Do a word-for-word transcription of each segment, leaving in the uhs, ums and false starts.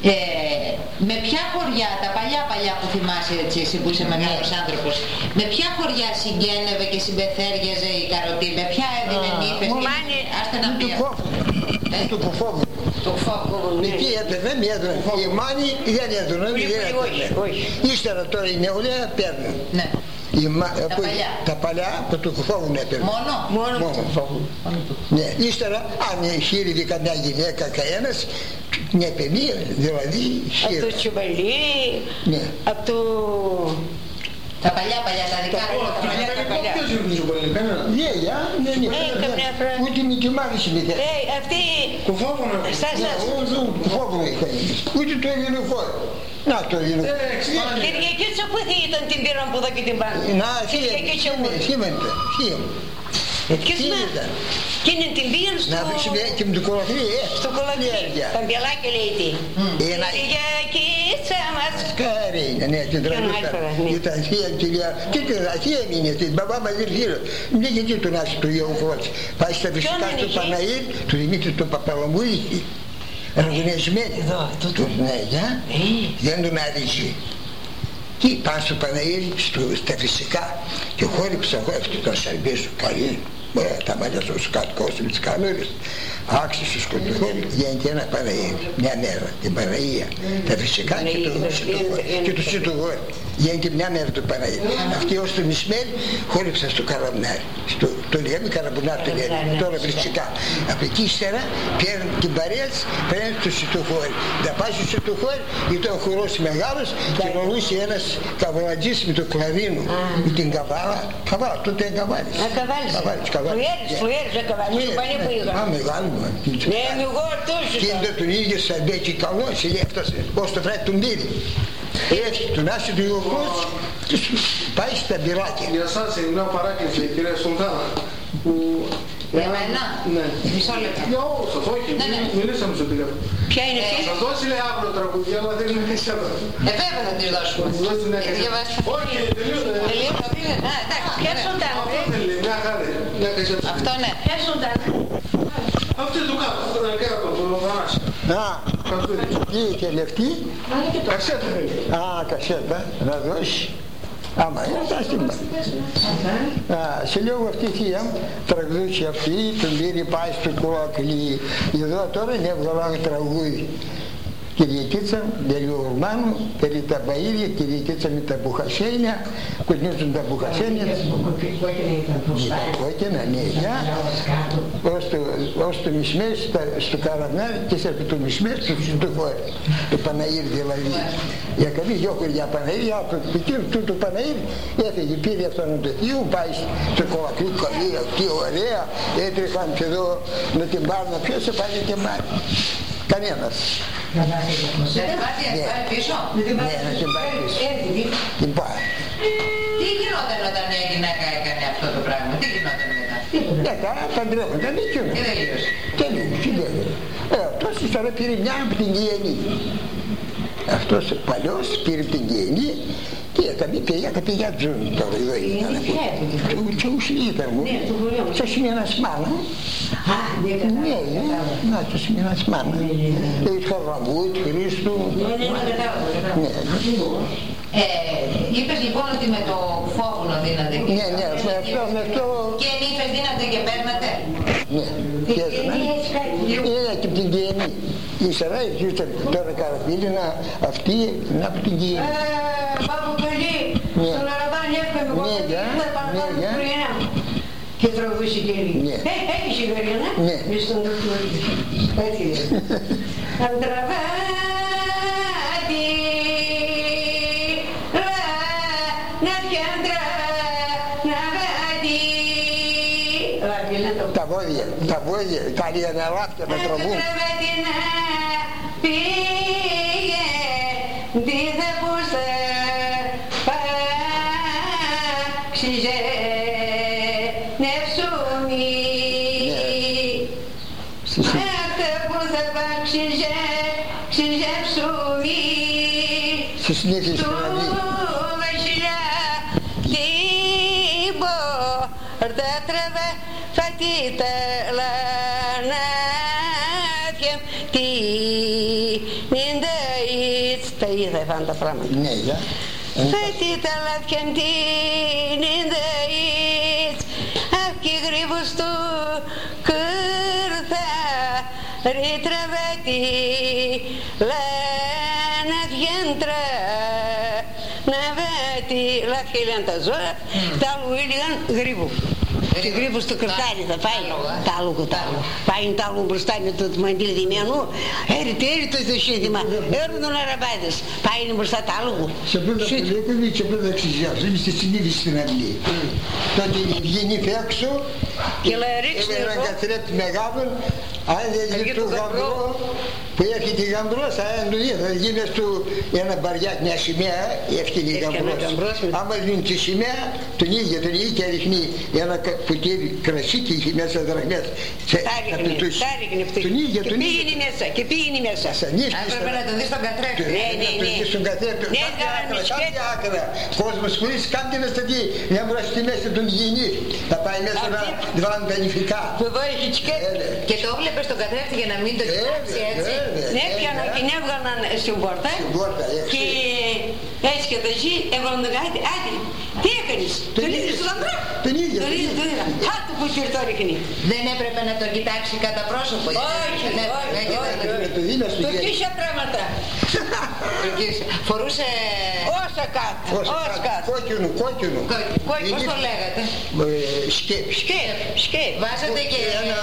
Ε, με ποια χωριά, τα παλιά παλιά που θυμάσαι έτσι, εσύ που είσαι μεγάλος άνθρωπος, με ποια χωριά συγγένευε και συμπεθέριαζε η Καροτή, με ποια έδινε νύφες? Μάνι, άστε να πει. Του Κουφόβου. Του Κουφόβου. Εκεί έπαιρνε, μη έδωνε. Η Μάνη δεν έδωνε, δεν έδωνε. Ύστερα τώρα η νεολαία παίρνουν. Ναι. Η μα... Τα που... παλιά. Τα παλιά από του Κουφόβου έπαιρνε. Μόνο. Μόνο Μόνο. Ναι. Ύστερα αν χείριδε καμιά γυναίκα κανένας, μια παιδεία, δηλαδή από το Τσουβαλί, ναι. από το... Τα παλιά παλιά, τα δικά μου, τα παλιά τα παλιά. Ναι, για, ναι, ναι. Ε, καμιά φορά. Ούτε μη κοιμάρεις η μητέρα. Ε, αυτή... Κουφόβου να πει. Σας, σας. Κουφόβου είχα. Ούτε το ελληνοφόρο. Να το ελληνοφόρο. Κυριακή Τσοπούθη ήταν την πήραν που εδώ και την πάνω. Να, σήμαινε, σήμαινε. Και σήμερα, εκείνη την πήγαν στο... Να πεις και με το κολαφρί, ε. Στο κολαφρί, τα μπιαλάκια λέει τι. Κυριακίτσα μας. Σκάρι, ναι, την τραγούδα. Ήταν θεία κυρία. Τι την θεία έμεινε, την μπαμπά μαζί γύρω. Μην γιατί τον άσχει το Ιωκρότς. Πάει στα φυσικά του Παναήλ, του Δημήτρη του Παπαλαμούδη. Ραγκουνιασμένη. Εδώ, τούτο. Ναι, δεν τον άδειξε. Και πάνε στο Παναήλ, στα φυσικά και χόρυψα εγώ αυτό το σαρμπίσου καλή. Τα μαλλιά σου κάτω με τις καλούρες. Άξισε στο σκοτωχώρι, γίνεται ένα Παναήλ, μια μέρα, την Παναία. Τα φυσικά και το Σιτογόρι. Γίνεται μια μέρα το Παναήλ. Αυτή ως το μεσημέρι χόρυψα στο Καραμνάρι. Το λέμε Καραμπουνάρι, το λέμε, τώρα φυσικά. Από εκεί ύστερα παίρνουν την παρέα της, παίρνουν στο Σιτογόρι. Να πάει στο Σιτογόρι, ήταν ο χορός μεγάλος και ρωτούσε ένας καβαλατζής με το κλαδίνο, με την καβάλα. Καβάλα, τότε είναι καβάλης. Φλουέρης, φλουέρης, δεν καβάλης, το πανί που είχα. Α, μεγάλο μου. Ναι, εγώ τόσο. Και είναι τον ίδιο σαν μπέκι καλό, σε έφτασε, ως το φρέτ τον πήρε. Έτσι, τον άσε του Ιωκρότς και πάει στα μπυράκια. Για σας είναι μια παράκληση, κυρία Σουλτάνα, που... Για μένα? Ναι. Μισό λεπτό. Για όλους σας, όχι, μιλήσαμε στο τηλέφωνο. Ποια είναι αυτή? Σας δώσει λέει αύριο τραγουδιά, αλλά δεν είναι εσένα. Ε, βέβαια θα της δώσουμε. Όχι, τελείωσε. Τελείωσε, πήγε. Α, εντάξει. Ποια Σουλτάνα? Αυτό θέλει, μια χάρη. Αυτό ναι. Ποια Σουλτάνα? Αυτή του κάτω, αυτό είναι κάτω, το Θανάση. Α, τι είχε λεφτή? Κασέτα. Α, κασέτα, να δώσει. Άμα είναι, θα στην πάει. Σε λέω αυτή η θεία τραγουδούσε αυτή, τον πήρε πάει στο κόκλι. Εδώ τώρα είναι έβγαλα τραγούδι. Κυριακίτσα, Δελιουργμάνου, περί τα μπαΐρια, Κυριακίτσα με τα μπουχασένια, κοντίζουν τα μπουχασένια. Τα κόκκινα, ναι, για. Ως το μισμέρι στο Καραμνάρι και σε το μισμέρι στο χώρι. Το Παναήρ δηλαδή. Για καμία δυο χωριά Παναήρ, από το Παναήρ έφυγε, πήρε αυτόν το θείο, πάει στο κολακρί, καλή, αυτή ωραία, έτρεχαν και εδώ να την πάρουν, ποιος σε πάει και μάθει. Κανένας. Να την πάρει πίσω? Ναι, να την πάρει πίσω. Την πάρει. Τι γινόταν όταν μια γυναίκα έκανε αυτό το πράγμα? Τι γινόταν μετά? Μετά παντρεύονταν, δεν κοιμούν. Και τελείωσε. Τελείωσε, τελείωσε. Ε, αυτός τώρα πήρε μια από την Γέννη. Αυτός παλιός πήρε από την Γέννη και έκαμε παιδιά, τα παιδιά ζουν τώρα εδώ ήταν. Και ούσι ήταν μου. Και σημαίνας μάνα. Ναι, να το σημαίνας μάνα. Είχα Ραμβούτ, Χρήστου. Ναι, είπες λοιπόν ότι με το φόβουνο δίνατε και ναι, ναι, με αυτό, με αυτό. Και νύφες δίνατε και παίρνατε? Ναι, και έδωνα. Είναι και από την Γέννη. Ύστερα ήρθε τώρα Καραπήλινα αυτή να από την Γέννη. Πάπου πολύ, στον Αραβάνι έφυγαμε εγώ θα πάμε πάνω στην πρωινά. Και τραγουδούσε και λίγη. Έχεις η Βεριανά? Ναι. Μες στον τροφλό. Έτσι λέει. Αντραβάτι, να πιάντρα, να βάτι. Τα βόδια, τα βόδια, τα λιαναράπια με τραβούν. Αντραβάτι να πήγε, τι θα πούσα, παράξιζε. Στις νύχες του βασιλιά την πόρτα τραβά θα τη ταλανάτια την îndăiți, tăită fără τα πράγματα. Ναι, για. Φέτητα λαφιαντήν îndăiți, αυκή γρήβους του κύρθα, ρητραβέτη, λένα διέντρα, να βέτη, λαφιέ λένε τα ζώα, τα άλλου ήλιαν γρήβου. Και γρήβους του κρυφτάρι θα πάει, τα άλλου κουτάλου. Πάει τα άλλου μπροστά με το μαντήλι διμένου, έρετε, έρετε το σύνθημα, έρουν τον αραβάδες, πάει μπροστά τα άλλου. Σε πρώτα φιλίκοβοι και πρώτα εξηγιάζω, είναι στη συνείδηση στην Αγγλία. Τότε βγαίνει έξω και ρίξει έναν καθρέπτη μεγάλο, αν δεν γίνει του γαμπρό, που έρχεται γαμπρός, αν του δει, θα γίνει του ένα μπαριάκ, μια σημαία, έφτιανε γαμπρός. Άμα γίνει τη σημαία, τον ίδιο, τον ίδιο και ρίχνει ένα ποτήρι κρασί και είχε μέσα δραχμές. Τα ρίχνει, τα ρίχνει αυτή. Και πήγαινε μέσα, και πήγαινε μέσα. Έπρεπε να τον δεις στον καθρέφτη. Ναι, ναι, ναι. Στον καθρέφτη, κάτι άκρα. Κόσμος χωρίς κάτι να σταθεί, μια μπρος στη μέση τον γίνει. Θα πάει μέσα να βάλουν τα νηφικά. Που εδώ έχει τσικέτα. Και το βλέπεις στον καθρέφτη για να μην το κοιτάξει έτσι. Ναι, πιαναν και έβγαλαν στην πόρτα. Και έτσι και το ζει, έβγαλαν τον κάτι. Άντε, τι έκανες, τον είδες στον γαμπρό. Τον ίδιο. Τον είδες, τον είδες. Χάτου που το ρίχνει. Δεν έπρεπε να τον κοιτάξει κατά πρόσωπο. Όχι, όχι, όχι. Του κοίσα πράγματα. Φορούσε... Όσα κάτω, όσα κάτω. Κόκκινο, κόκκινο. Πώς το λέγατε? Σκέπ. Σκέπ, σκέπ. Βάζατε και...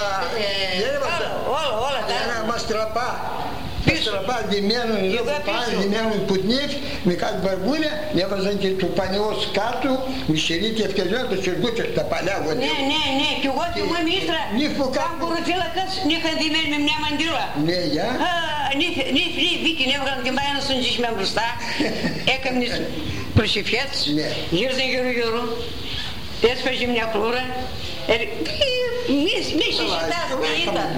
Όλα, όλα τα... Ένα μαστραπά. Μαστραπά διμένουν εδώ που πάνε, διμένουν πουτνίφ, με κάτι μπαρμπούλια, έβαζαν και το πανιός κάτω, μισελίτη ευκαιριών, το σιργκούτσο, τα παλιά γονιά. Ναι, ναι, ναι, και εγώ και εγώ μίστρα, σαν κοροφύλακας, είχαν διμένη με μια μαντήλα. Ναι, για. Νύφ, νύφ, βήκε, έβγαλαν και μπάνε στον τζίσμια μπροστά, έκαμε προσευχές, γύρζαν γύρω-γύρω, έσπαζε μια κλούρα, μη συζητάς, μη ήταν.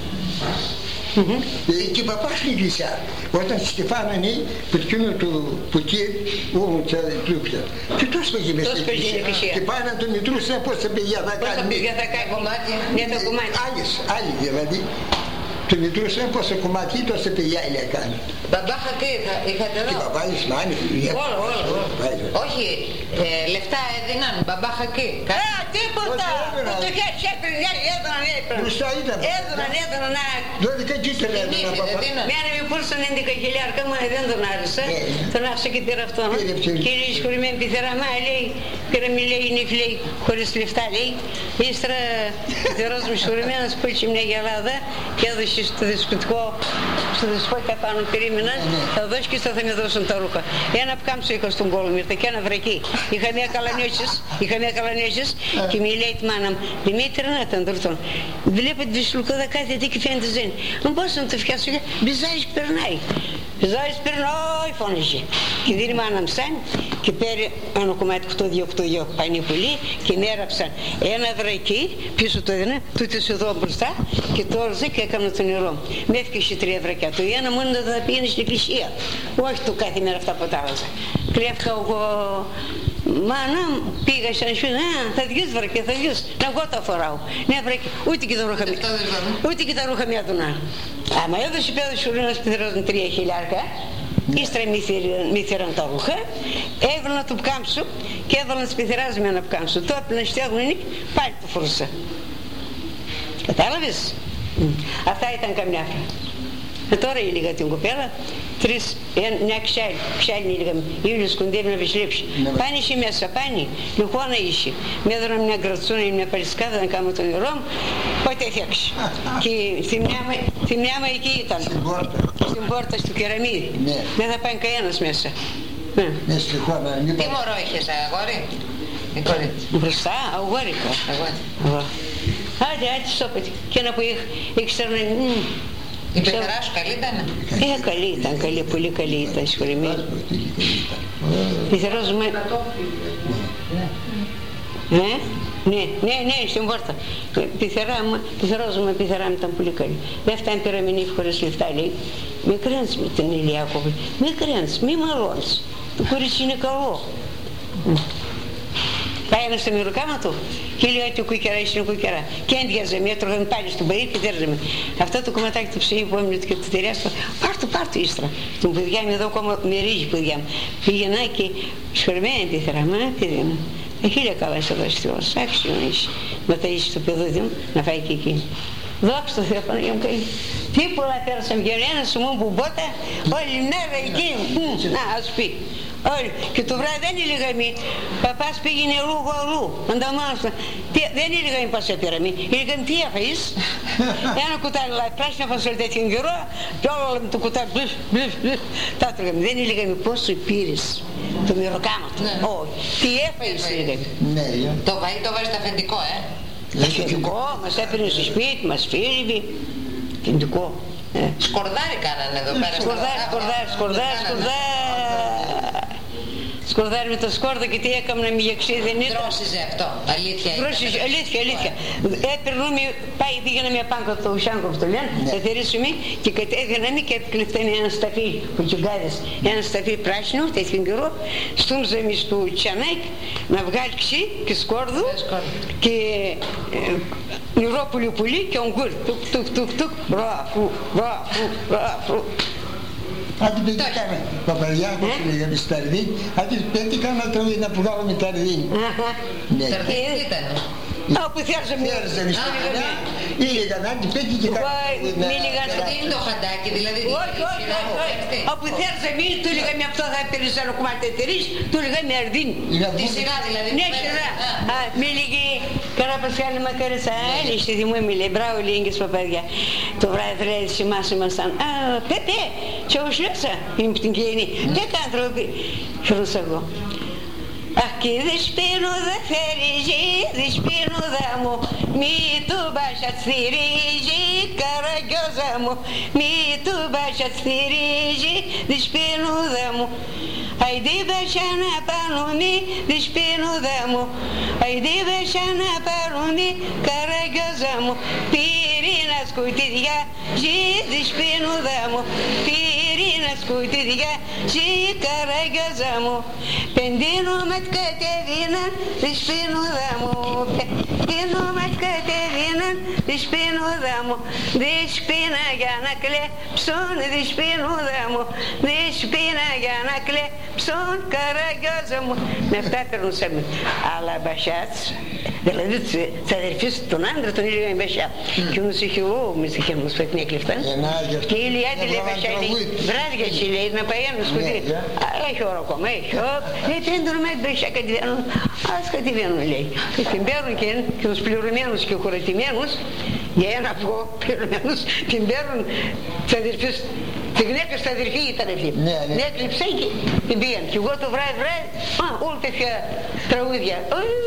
Και παπά στην εκκλησιά, όταν στεφάνανε το εκείνο του πουτήρ, ούμουν και τρούψα. Και τόσο πήγε μες στην εκκλησία. Και πάνε να τον μητρούσαν πόσα παιδιά θα κάνει. Πόσα παιδιά θα κάνει κομμάτια, μια τα κομμάτια. Άλλες, άλλοι δηλαδή. Του μητρούσαν πόσα κομμάτια, τόσα παιδιά ile κάνει. Μπαμπάχα τι είχατε εδώ? Και μπαμπάλης μάνι. Όλα, όλα. Όχι, λεφτά έδιναν, μπαμπάχα τι? Α, τίποτα. Το χέρι έπαιρνε, έδωναν, έπαιρναν. Μπροστά ήταν. Έδωναν, έδωναν. δώδεκα κίτελα έδωναν παπά. Μένα με πούλησαν έντεκα χιλιάρικα, μα δεν τον άρεσε. Τον άφησα και πήρα αυτόν. Κύριε συγχωρημένη πειθερά, μα λέει, πήραμε λέει νύφ, λέει, χωρίς λεφτά, λέει. Ύστερα πειθερός με συγχωρημένος πούλησε μια γελάδα και έδωσε στο δισκοτικό, στο δισκοτικό και πάνω περίμενα, θα δώσει και θα με δώσουν τα ρούχα. Ένα πκάμψο είχα στον κόλλο μου, ήρθε και ένα βρακί. Είχα μια καλανιώσεις, είχα μια καλανιώσεις και μου λέει τη μάνα μου, Δημήτρη να ήταν τουρτών. Βλέπω τη σλουκόδα κάτι τι και φαίνεται ζένει. Μου πώς να το φτιάσω, μπιζάεις περνάει. Μπιζάεις περνάει, φώνησε. Και δίνει η μάνα μου σαν και πήρε ένα κομμάτι οκτώ δύο οκτώ δύο πανίπουλί και με έραψαν ένα βρακί, πίσω το έδινα, τούτος εδώ μπροστά και το όρζε και έκανα το νερό. Με έφυγε τρία βρακιά. Το ένα μόνο να τα πήγαινε στην εκκλησία. Όχι το κάθε μέρα αυτά που τα έβαζα. Κλέφτηκα εγώ, μάνα πήγα σαν σου, α, θα διούς βρακιά, θα διούς. Να εγώ τα φοράω. Ναι βρακιά, ούτε και τα ρούχα μία. Ούτε και τα ρούχα μία του να. Άμα έδωσε πέδος σου ένας πειθερός με τρία χιλιάρκα, ύστερα μη θύραν τα ρούχα, έβαλα το πκάμψο και έβαλα τις πειθεράς με ένα πκάμψο. Το έπαιρνα στιάγουνε, πάλι το φορούσα. Κατάλαβες? Αυτά ήταν καμιά φορά. Ε, τώρα έλεγα την κοπέλα, τρεις, μια ξάλη, ξάλη έλεγαμε, Ιούλιος κοντεύει να βεσλέψει. Πάνε εσύ μέσα, πάνε, λιχώνα είσαι. Με έδωνα μια γκρατσούνα ή μια παλισκάδα να κάνω το νερό μου, πότε έφτιαξε. Και θυμιάμα εκεί ήταν, στην πόρτα στο κεραμίδι. Δεν θα πάει κανένας μέσα. Τι μωρό είχες, αγόρι? Μπροστά, αγόρικα. Άντε, άντε, σώπατη. Και ένα που ήξερα να είναι... Η πεθερά σου καλή ήταν? Ε, καλή ήταν, καλή, πολύ καλή ήταν, συγχωρημένη. Πεθερός μου... Ε, ναι, ναι, ναι, στην πόρτα. Πεθερός μου, πεθερά μου ήταν πολύ καλή. Δεν φτάνει πυραμινή χωρίς λεφτά, λέει. Μη κρένεις με την Ηλιάκοβη, μη κρένεις, μη μαλώνεις. Το κορίτσι είναι καλό. Πάει ένα στο μυροκάμα του και λέει ότι ο κουκερά είναι κουκερά. Και έντιαζε με, έτρωγαν πάλι στον παιδί και τέρζαμε. Αυτό το κομματάκι του ψυγείου που έμεινε και του τεράστιο, πάρ' το, πάρ' το ύστερα. Τον παιδιά μου εδώ ακόμα μυρίζει, παιδιά μου. Πήγαινα και σφερμένη τη θερά, παιδί μου. Ε, χίλια καλά σε δώσει Θεός, άξιο να είσαι. Να ταΐσεις το παιδούδι μου, να φάει και εκείνη. Δόξα τω Θεώ, Παναγία μου καλή. Τι πολλά πέρασαν για ένα σου μου μπουμπότα, όλη μέρα εκεί. Να, ας πει. Όλοι. Και το βράδυ δεν έλεγα μη. Παπάς πήγαινε αλλού, εγώ αλλού. Ανταμάνος. Δεν έλεγα μη πάσα πήραμε. Έλεγα τι έφαγες. Ένα κουτάλι λάδι, πράσινα φασόλη τέτοιον καιρό και όλο με το κουτάλι μπλυφ, μπλυφ, μπλυφ. Τα τρώγαμε. Δεν έλεγα μη πώς σου πήρες το μυροκάμα του. Όχι. Τι έφαγες έλεγα. Το βαΐ το βάζεις το αφεντικό, ε. Αφεντικό, μας έπαιρνε στο σπίτι, μας φίλοι. Αφεντικό. Σκορδάρι κάνανε εδώ πέρα. Σκορδάρι, σκορδάρι, σκορδάρι, σκορδάρι. Σκορδάρι με το σκόρδο και τι έκανα με γιαξίδι δεν ήταν. Δρόσιζε αυτό, αλήθεια. Δρόσιζε, αλήθεια, αλήθεια. Έπαιρνουμε, πάει, πήγαινα μια πάγκο το Ουσιάνκο που το λένε, θα θερήσουμε και κατέδιναμε και κλειφτάνε ένα σταφί, ο Κιουγκάδες, ένα σταφί πράσινο, τέτοιον καιρό, στούμζαμε στο τσανάκι να βγάλει ξύ και σκόρδο και νερό πουλί πουλί και ογκούρ, τουκ τουκ τουκ τουκ, μπραφου, μπραφου, μπραφου. Άντε πέτυχαμε, παπαδιά, όπως λέγαμε στα Ταρδίνη, άντε πέτυχαμε να βγάλουμε Ταρδίνη. Ταρδίνη ήταν. Όπου θέλσαμε. Θέλσαμε στα Ταρδίνη. Ήλεγαν, άντε πέτυχε κάτι. Τι είναι το χαντάκι, δηλαδή. Όχι, όχι, όχι. Όπου θέλσαμε, του λέγαμε αυτό θα έπαιρνες ένα κομμάτι εταιρείς, του λέγαμε Αρδίνη. Τη σειρά δηλαδή. Ναι, σειρά. Με λέγε, καλά Πασχάλη μακαρίσα, έλεγε στη Δημού, με λέει, μπράβο λίγες παπαδιά. Το βράδυ δηλαδή σημάς ήμασταν, α, πέπε, και ο Σλέψα, είμαι από την Κιένη, πέπε άνθρωποι, χαιρούσα εγώ. Αχ και δε σπίνω δε θερίζει, δε σπίνω δε μου, μη του μπάσα τσιρίζει, καραγκιόζα μου, μη του μπάσα τσιρίζει, δε σπίνω δε μου. Αϊδί μπάσα να πάρουμε, δε σπίνω δε μου, αϊδί μπάσα να πάρουμε, καραγκιόζα μου, πυρίνα σκουτίδια, ζει, δε σπίνω δε μου, πυρίνα σκουτίδια, ζει, καραγκιόζα μου, πεντίνο με κατεβίναν τη σπινούδα μου, πεντίνο με κατεβίναν τη σπινούδα μου, δι σπίνα για να κλέψουν τη σπινούδα μου, δι σπίνα για να κλέψουν καραγκιόζα μου. Με αυτά περνούσαμε. Αλλά μπασιάτς, δηλαδή της αδερφής των άντρα τον έλεγαν μπασιά. Και όμως είχε ο μισθυχέμος που την έκλειφταν. Και η Ηλιάτη λέει μπασιά, βράδια τσι λέει να πάει ένα σκουτί. Έχει ώρα ακόμα, έχει ώρα. Λέει πέντρο με μπασιά κατηβαίνουν. Ας κατηβαίνουν λέει. Και την παίρνουν και τους πληρωμένους και χωρατημένους, για ένα αυγό πληρωμένους, την παίρνουν της αδερφής. Τη γυναίκα στα αδερφή ήταν αυτή. Ναι, έκλειψε και την πήγαν. Και εγώ το βράδυ βράδυ, α, όλα τέτοια τραγούδια.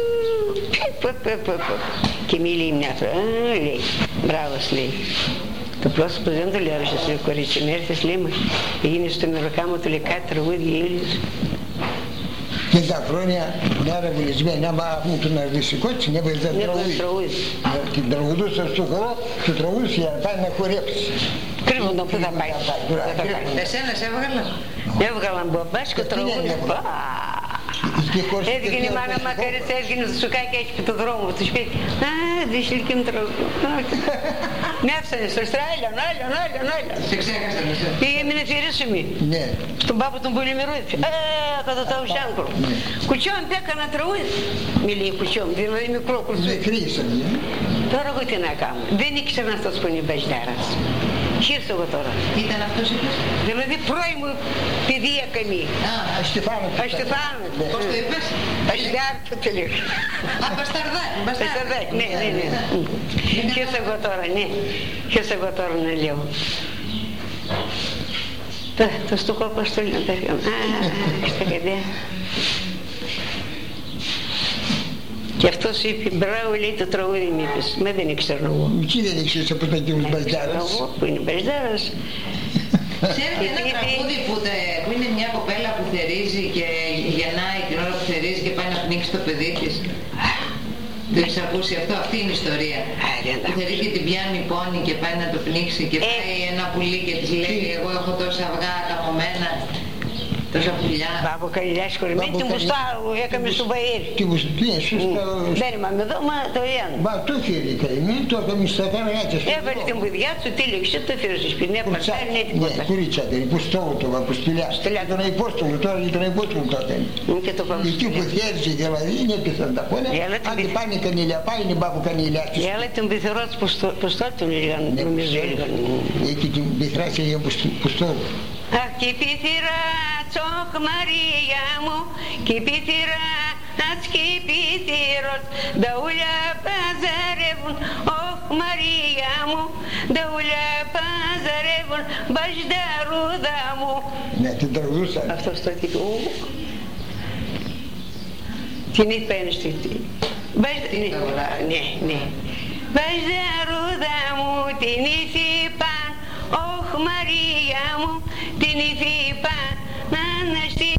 Και μη λέει μια φορά, α, λέει, μπράβος λέει. Το πρόσωπο δεν το λέω στο κορίτσι, με έρθες λέει μου, έγινε στο μεροκάμα του λέει κάτι τραγούδια ήλιος. Και τα χρόνια μέρα βουλισμένη, άμα έχουν τον αρδιστικό της, έβγαζε τραγούδι. Την τραγουδούσα στο χώρο, το τραγούδι για να πάει να χορέψει. Κρύβουν τον που θα πάει. Εσένα σε έβγαλα. Έβγαλαν μπαμπάσκο τραγούδι. Έβγαινε η μάνα μακαρίτσα, έβγαινε στο σουκάκι έτσι από το δρόμο του σπίτι. Α, δυσιλική μου τραγούδι. Με άφησανε στο στράλιον, άλλον, άλλον, άλλον. Σε ξέχασαν εσύ. Πήγαμε να φυρίσουμε. Στον πάπο τον Πολυμερούδη. Α, κατά τα ουσιάνκρο. Κουτσιόν πέκανα τραγούδι. Μη λέει κουτσιόν, δηλαδή μικρό κουρσούδι. Τώρα εγώ τι να κάνω. Δεν ήξερα αυτός που είναι μπαζιάρας. Χείρσω εγώ τώρα. Ήταν αυτός είπες? Δηλαδή πρώη μου παιδεία καμή. Α, αστιφάνεται. Αστιφάνεται. Πώς το είπες? Αστιάρτο το λέω. Α, μπασταρδάκι. Μπασταρδάκι, ναι, ναι, ναι. Χείρσω εγώ τώρα, ναι. Χείρσω εγώ τώρα να λέω. Το στούχο πώς το λέω. Α, στα καντέα. Και αυτός είπε, μπράβο λέει το τραγούδι μου είπες, με δεν ήξερα εγώ. Τι δεν ήξερες από τον κύριο Μπαζιάρας? Εγώ που είναι Μπαζιάρας. Ξέρετε ένα τραγούδι που, τε, που είναι μια κοπέλα που θερίζει και γεννάει την ώρα που θερίζει και πάει να πνίξει το παιδί της? Το έχεις ακούσει αυτό? Αυτή είναι η ιστορία. Που θερίζει και την πιάνει πόνη και πάει να το πνίξει και πάει ένα πουλί και της λέει εγώ έχω τόσα αυγά καμωμένα. Τόσα πουλιά. Πάπο Καλιλιά συγχωρημένη, την Μπουστά έκαμε στο Μπαΐρι. Την Μπουστά, σωστά. Δεν είμαι εδώ, μα το ένα. Μα το χέρι καημή, το έκαμε στα καραγάτια. Έβαλε την πουδιά του, τύλιξε, το έφερε στο σπίτι, ναι, παρτάρι, ναι, τίποτα. Ναι, κουρίτσα δεν, που στόβοτο, που στυλιά. Ήταν Υπόστολο, τώρα ήταν Υπόστολο τότε. Και το πάμε. Εκεί που χέριζε δηλαδή, είναι έπιθαν τα πόδια. Αν δεν πάνε κανήλια, πάει είναι Πάπο Καλιλιά. Αλλά την πυθερό της Ποστόλ τον έλεγαν, νομίζω έλεγαν. Εκεί την πυθρά σε Ποστόλ. Αχ, και η πυθυρά, τσόκ Μαρία μου, και η πυθυρά, ατς και η πυθυρός, τα ούλια παζαρεύουν, όχ Μαρία μου, τα ούλια παζαρεύουν, μπαζδαρούδα μου. Ναι, την τραγουδούσαν. Αυτό στο τύπο. Την είπαν στο τύπο. Ναι, ναι. Μπαζδαρούδα μου, την είπαν, όχ Μαρία μου, την είπαν, να αναστεί.